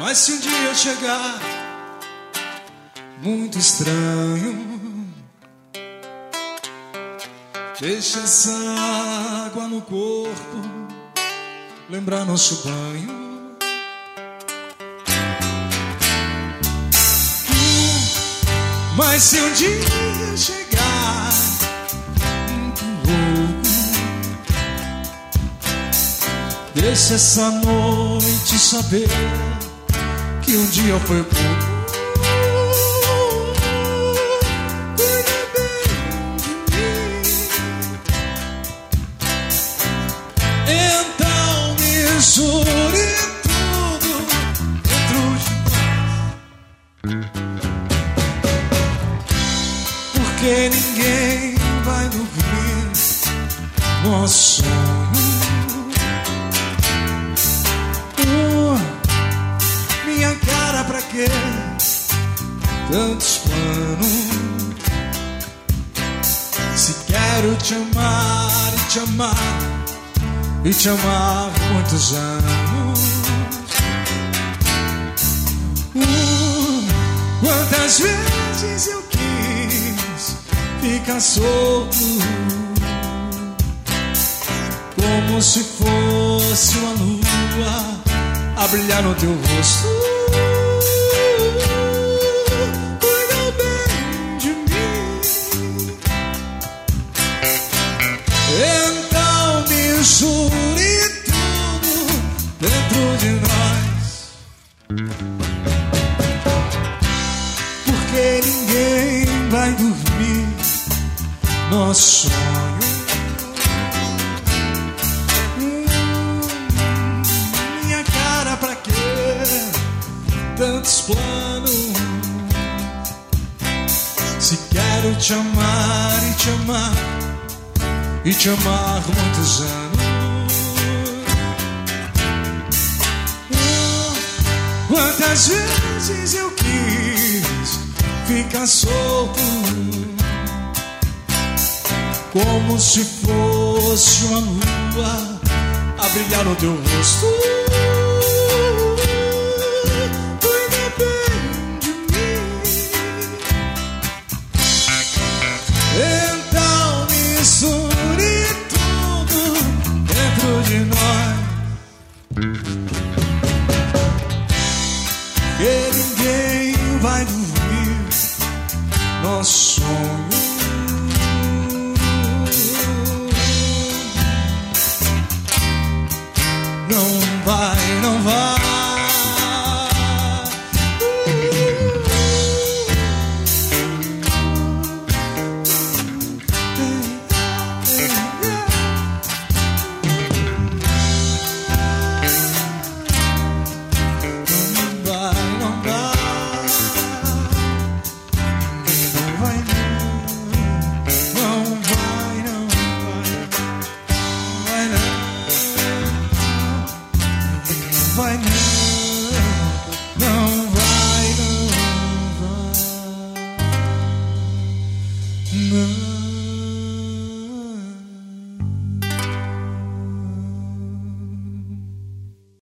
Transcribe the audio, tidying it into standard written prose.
Mas se um dia eu chegar muito estranho, deixa essa água no corpo lembrar nosso banho. Mas se um dia eu chegar muito louco, deixa essa noite saber que um dia foi pouco. Cuida bem de mim, então me jure tudo dentro de nós, porque ninguém vai dormir nosso sonho. Minha cara, pra quê? Tantos planos. Se quero te amar e te amar e te amar muitos anos. Quantas vezes eu quis ficar solto, como se fosse uma lua a brilhar no teu rosto. Cuida bem de mim, então me jure tudo dentro de nós, porque ninguém vai dormir nosso sonho. Pra quê? Tantos planos. Se quero te amar e te amar e te amar muitos anos. Quantas vezes eu quis ficar solto, como se fosse uma lua a brilhar no teu rosto.